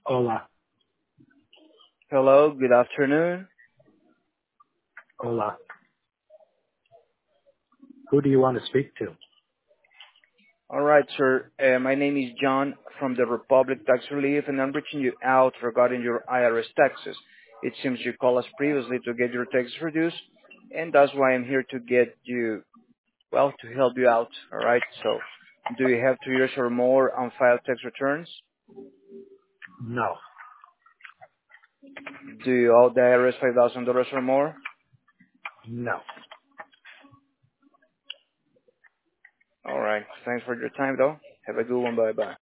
Hola, Hello, good afternoon. hola. Who do you want to speak to? All right, sir. My name is John from the Republic Tax Relief, and I'm reaching you out regarding your IRS taxes. It seems you called us previously to get your taxes reduced, and that's why I'm here to get you, well, to help you out. All right. So, do you have 2 years or more on file tax returns? No, Do you owe the IRS $5,000 or more? no. All right. Thanks for your time, though. Have a good one. Bye bye.